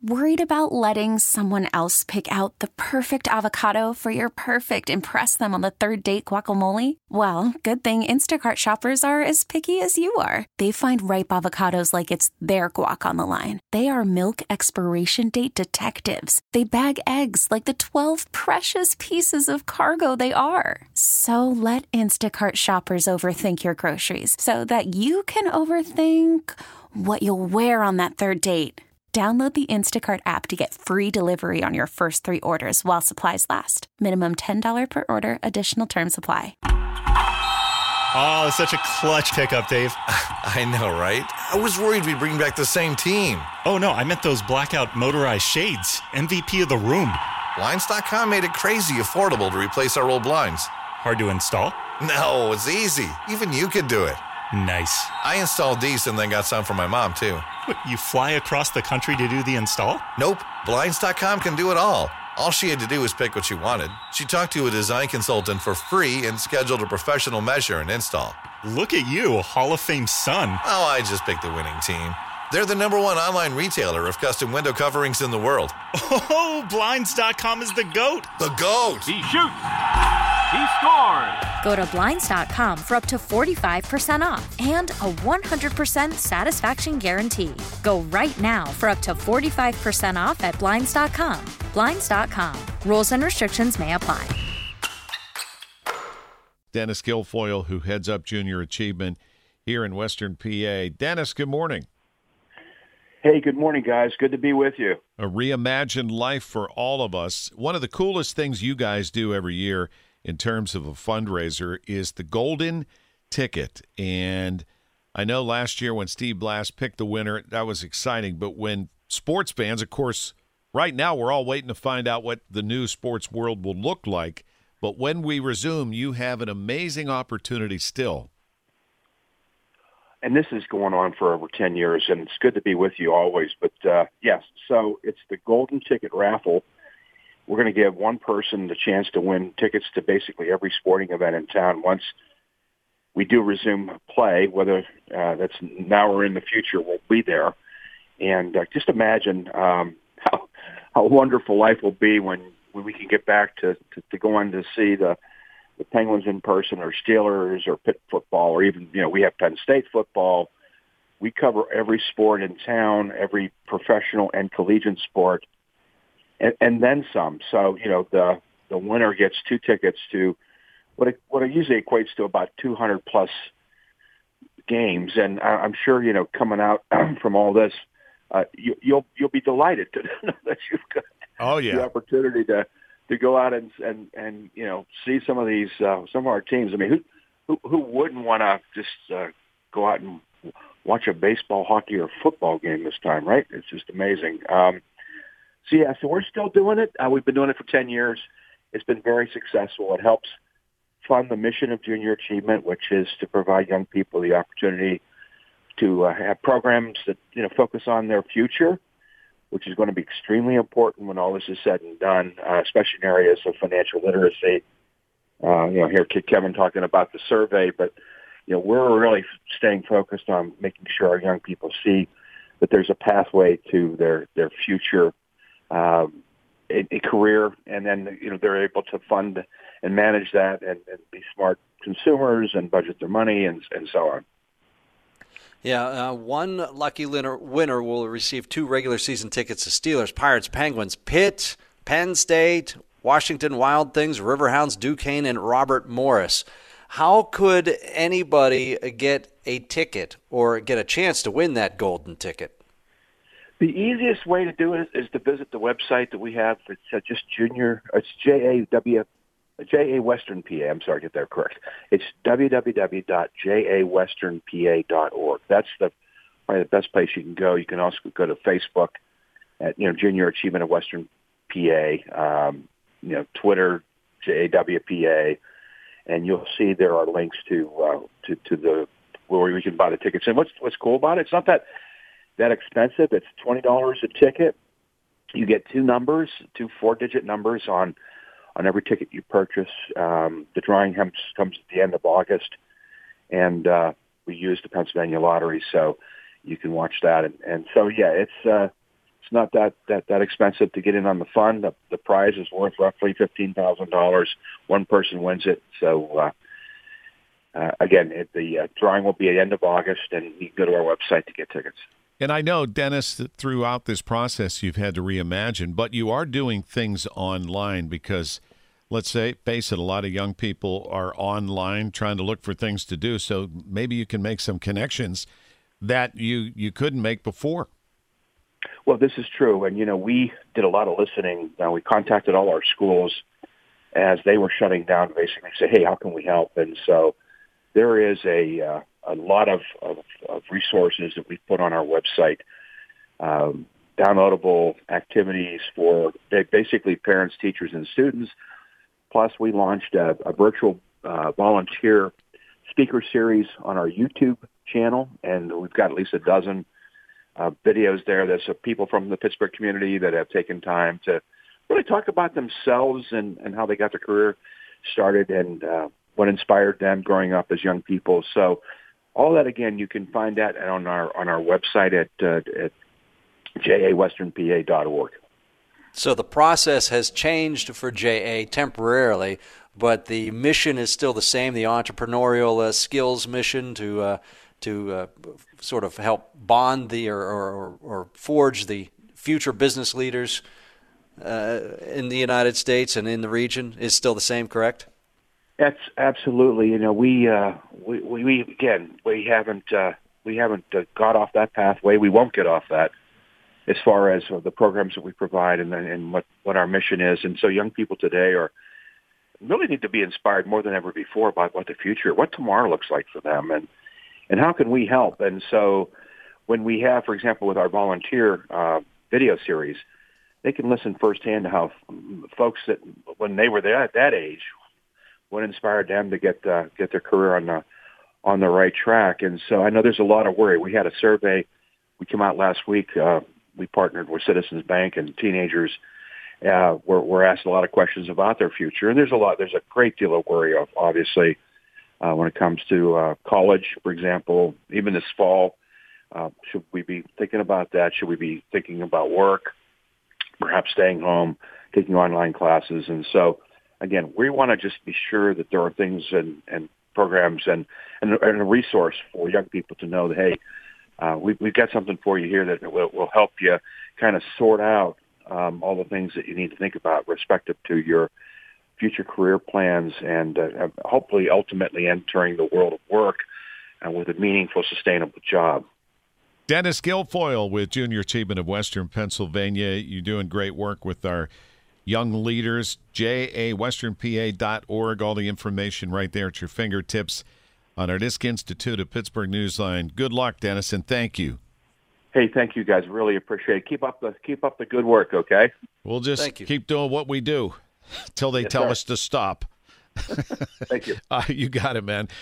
Worried about letting someone else pick out the perfect avocado for your perfect impress them on the third date guacamole? Well, good thing Instacart shoppers are as picky as you are. They find ripe avocados like it's their guac on the line. They are milk expiration date detectives. They bag eggs like the 12 precious pieces of cargo they are. So let Instacart shoppers overthink your groceries so that you can overthink what you'll wear on that third date. Download the Instacart app to get free delivery on your first 3 orders while supplies last. Minimum $10 per order. Additional terms apply. Oh, such a clutch pickup, Dave. I know, right? I was worried we'd bring back the same team. Oh, no, I meant those blackout motorized shades. MVP of the room. Blinds.com made it crazy affordable to replace our old blinds. Hard to install? No, it's easy. Even you could do it. Nice. I installed these and then got some for my mom, too. What, you fly across the country to do the install? Nope. Blinds.com can do it all. All she had to do was pick what she wanted. She talked to a design consultant for free and scheduled a professional measure and install. Look at you, a Hall of Fame son. Oh, I just picked the winning team. They're the #1 online retailer of custom window coverings in the world. Oh, Blinds.com is the GOAT. The GOAT! He shoots! He scores! Go to Blinds.com for up to 45% off and a 100% satisfaction guarantee. Go right now for up to 45% off at Blinds.com. Blinds.com. Rules and restrictions may apply. Dennis Guilfoyle, who heads up Junior Achievement here in Western PA. Dennis, good morning. Hey, good morning, guys. Good to be with you. A reimagined life for all of us. One of the coolest things you guys do every year in terms of a fundraiser is the Golden Ticket. And I know last year when Steve Blass picked the winner, that was exciting. But when sports fans, of course, right now we're all waiting to find out what the new sports world will look like. But when we resume, you have an amazing opportunity still. And this is going on for over 10 years, and it's good to be with you always. But, yes, so it's the Golden Ticket raffle. We're going to give one person the chance to win tickets to basically every sporting event in town once we do resume play, whether that's now or in the future, we'll be there. And just imagine how wonderful life will be when we can get back to going to see the Penguins in person, or Steelers, or Pitt football, or even, we have Penn State football. We cover every sport in town, every professional and collegiate sport, and then some. So, the winner gets 2 tickets to what it usually equates to about 200 plus games. And I'm sure, coming out from all this, you'll be delighted to know that you've got the opportunity to go out and see some of these some of our teams. I mean, who wouldn't want to just go out and watch a baseball, hockey, or football game this time, right? It's just amazing. So we're still doing it. We've been doing it for 10 years. It's been very successful. It helps fund the mission of Junior Achievement, which is to provide young people the opportunity to have programs that focus on their future, which is going to be extremely important when all this is said and done, especially in areas of financial literacy. Here Kevin talking about the survey, but we're really staying focused on making sure our young people see that there's a pathway to their future, a career, and then they're able to fund and manage that and be smart consumers and budget their money and so on. Yeah, one lucky winner will receive 2 regular season tickets to Steelers, Pirates, Penguins, Pitt, Penn State, Washington Wild Things, Riverhounds, Duquesne, and Robert Morris. How could anybody get a ticket or get a chance to win that golden ticket? The easiest way to do it is to visit the website that we have. It's just Junior. It's JA Western PA. I'm sorry, get that correct. It's www.jawesternpa.org. That's probably the best place you can go. You can also go to Facebook at Junior Achievement of Western PA. Twitter JAWPA, and you'll see there are links to the where we can buy the tickets. And what's cool about it? It's not that expensive. It's $20 a ticket. You get 2 numbers, 2 4-digit numbers on every ticket you purchase. The drawing comes at the end of August, and we use the Pennsylvania Lottery, so you can watch that. And so, yeah, It's not that expensive to get in on the fund. The prize is worth roughly $15,000. One person wins it. So, again, the drawing will be at the end of August, and you can go to our website to get tickets. And I know, Dennis, that throughout this process you've had to reimagine, but you are doing things online because, let's face it, a lot of young people are online trying to look for things to do. So maybe you can make some connections that you couldn't make before. Well, this is true. And, we did a lot of listening. We contacted all our schools as they were shutting down to basically say, hey, how can we help? And so there is a lot of resources that we've put on our website, downloadable activities for basically parents, teachers, and students. Plus, we launched a virtual volunteer speaker series on our YouTube channel, and we've got at least a dozen videos there. There's people from the Pittsburgh community that have taken time to really talk about themselves and how they got their career started and what inspired them growing up as young people. So all that, again, you can find that on our website at jawesternpa.org. So the process has changed for JA temporarily, but the mission is still the same, the entrepreneurial skills mission to sort of help bond or forge the future business leaders in the United States and in the region is still the same, correct? That's absolutely. We haven't got off that pathway. We won't get off that as far as the programs that we provide and what our mission is. And so young people today really need to be inspired more than ever before about what the future, what tomorrow looks like for them, and how can we help. And so when we have, for example, with our volunteer video series, they can listen firsthand to how folks that when they were there at that age, what inspired them to get their career on the right track. And so I know there's a lot of worry. We had a survey. We came out last week. We partnered with Citizens Bank, and teenagers were asked a lot of questions about their future. And there's a great deal of worry, obviously, when it comes to college, for example. Even this fall, should we be thinking about that? Should we be thinking about work, perhaps staying home, taking online classes? And so, again, we want to just be sure that there are things and programs and a resource for young people to know that, hey, we've got something for you here that will help you kind of sort out all the things that you need to think about respective to your future career plans and hopefully ultimately entering the world of work with a meaningful, sustainable job. Dennis Guilfoyle with Junior Achievement of Western Pennsylvania. You're doing great work with our young leaders. jawesternpa.org. All the information right there at your fingertips on our Disc Institute of Pittsburgh Newsline. Good luck, Dennis, and thank you. Hey, thank you, guys. Really appreciate it. Keep up the good work, okay? We'll just keep doing what we do until they tell us to stop. Thank you. You got it, man.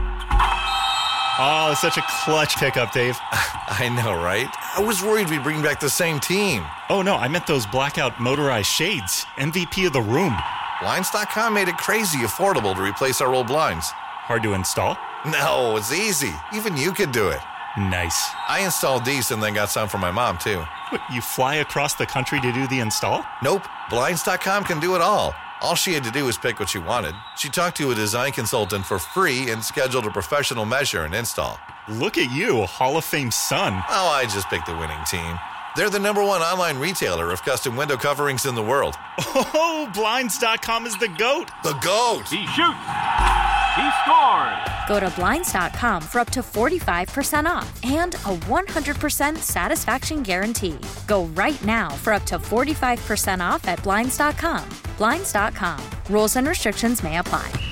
Oh, such a clutch pickup, Dave. I know, right? I was worried we'd bring back the same team. Oh, no, I meant those blackout motorized shades. MVP of the room. Blinds.com made it crazy affordable to replace our old blinds. Hard to install? No, it's easy. Even you could do it. Nice. I installed these and then got some for my mom, too. What, you fly across the country to do the install? Nope. Blinds.com can do it all. All she had to do was pick what she wanted. She talked to a design consultant for free and scheduled a professional measure and install. Look at you, Hall of Fame son. Oh, I just picked the winning team. They're the #1 online retailer of custom window coverings in the world. Oh, Blinds.com is the GOAT. The GOAT! He shoots. He scores. Go to Blinds.com for up to 45% off and a 100% satisfaction guarantee. Go right now for up to 45% off at Blinds.com. Blinds.com. Rules and restrictions may apply.